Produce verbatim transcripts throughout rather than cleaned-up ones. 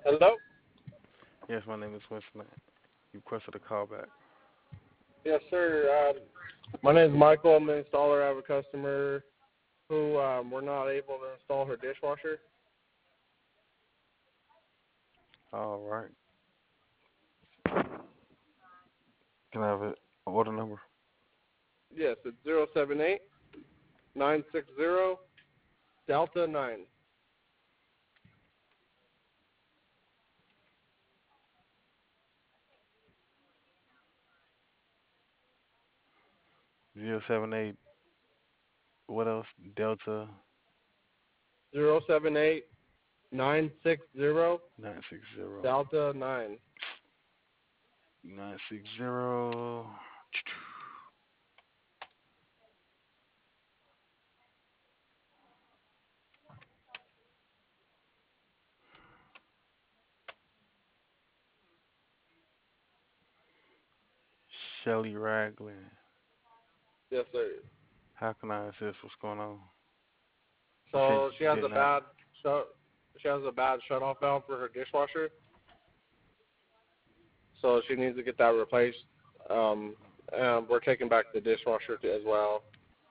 Hello? Yes, my name is Winston. You requested a call back. Yes, sir. Um, my name is Michael. I'm an installer. I have a customer who um, we're not able to install her dishwasher. All right. Can I have it? Order number? Yes, it's zero seven eight nine six zero Delta nine. Zero seven eight. What else? Delta Zero seven eight nine six zero nine six zero Delta nine. nine six zero. Shelly Ragland. Yes, sir. How can I assist? What's going on? You said So she you has did a not. bad shut. She has a bad shut-off valve for her dishwasher, so she needs to get that replaced. Um, and we're taking back the dishwasher as well.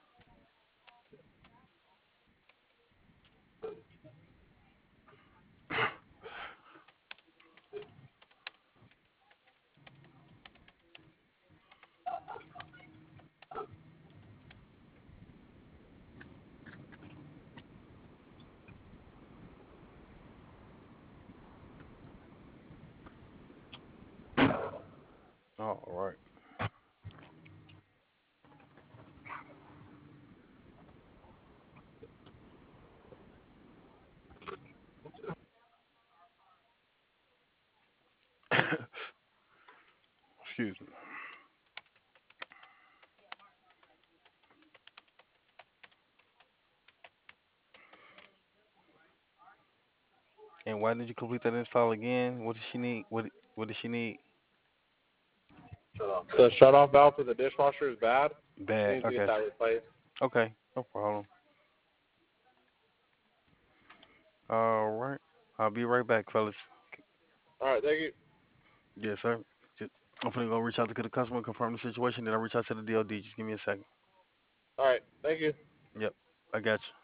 All right. Excuse me. And why did you complete that install again? What does she need? What What does she need? The shut-off valve for the dishwasher is bad. She Bad. needs to get Okay. that replaced. Okay. No problem. All right. I'll be right back, fellas. All right, thank you. Yes, sir. Just, I'm finna go reach out to the customer, confirm the situation, then I'll reach out to the D O D. Just give me a second. All right, thank you. Yep. I got you.